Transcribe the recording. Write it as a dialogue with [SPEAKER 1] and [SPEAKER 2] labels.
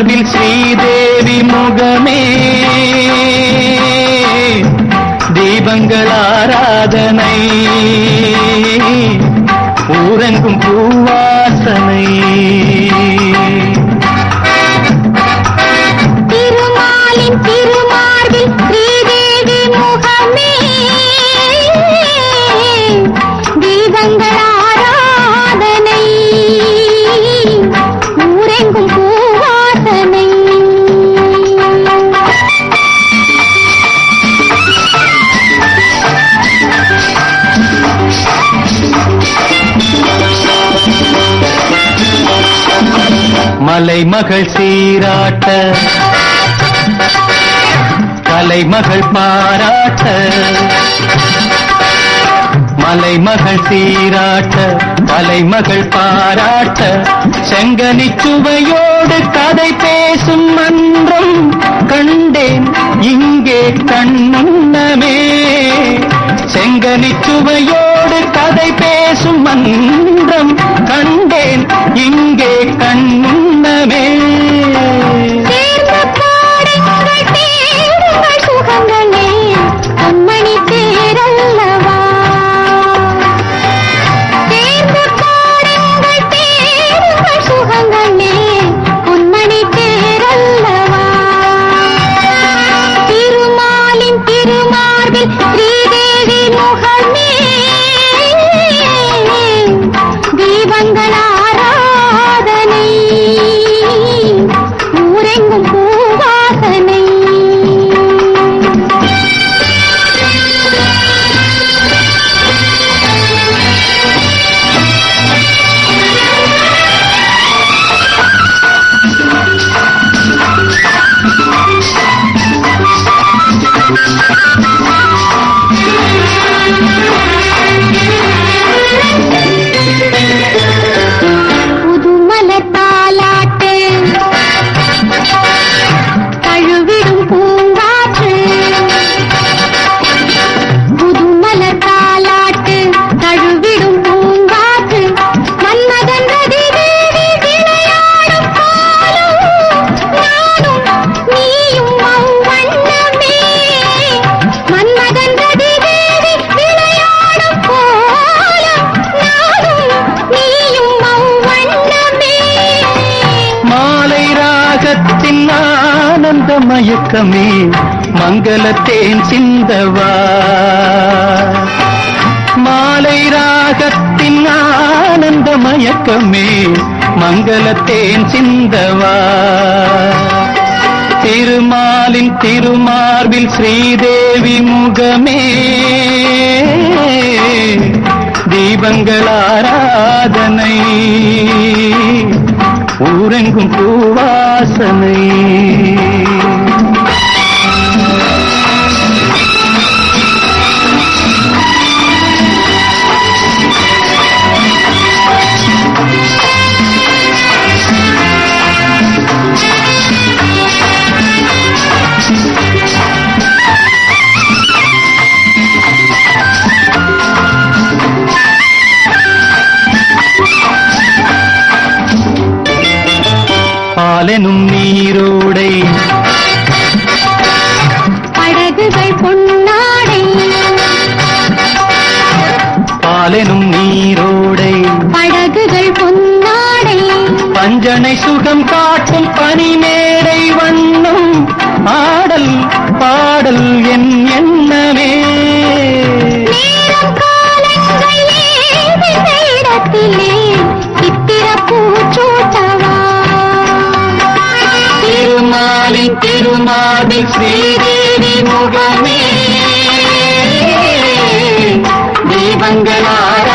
[SPEAKER 1] திருமார்பில் ஸ்ரீதேவி முகமே தீபங்கள் ஆராதனை ஊரெங்கும் பூவாசனை
[SPEAKER 2] திருமாலின் திருமார்பில் ஸ்ரீதேவி முகமே தீபங்கள் ஆராதனை ஊரெங்கும் பூவாசனை
[SPEAKER 1] மலைமகள் சீராட்ட கலைமகள் பாராட்ட மலைமகள் சீராட்ட கலைமகள் பாராட்ட செங்கனிச்சுவையோடு கதை பேசும் மன்றம் கண்டேன் இங்கே கண்முன்னமே செங்கனிச்சுவையோடு கதை பேசும் மன்றம் கண்டேன் இங்கே கண்முன்னமே
[SPEAKER 2] சுகங்களே அம்மணி தேரல்லவா சேர்ந்து பாடுங்கள் தேருங்கள் சுகங்களே பொன்மணி தேரல்லவா திருமாலின் திருமார்பில் ஸ்ரீதேவி முகமே தீபங்கள் ஆராதனை ஊரெங்கும் பூவாசனை
[SPEAKER 1] மயக்கமே மங்களத்தேன் சிந்தவா மாலை ராகத்தின் ஆனந்த மயக்கமே மங்களத்தேன் சிந்தவா திருமாலின் திருமார்பில் ஸ்ரீதேவி முகமே தீபங்கள் ஆராதனை ஊரெங்கும் பூவாசனை பாலெனும் நீரோடை
[SPEAKER 2] படகுகள் பொன்னாடை
[SPEAKER 1] பாலெனும் நீரோடை
[SPEAKER 2] படகுகள் பொன்னாடை
[SPEAKER 1] பஞ்சனை சுகம் காட்டும் பனிமேடை வண்ணம் ஆடல் பாடல் என் எண்ணமே
[SPEAKER 2] நேரம் காலங்கள் ஏது இடத்திலே சித்திர பூச்சூட்டவா
[SPEAKER 1] திருமாலின் திருமாலின் ஸ்ரீதேவி முகமே தீபங்கள்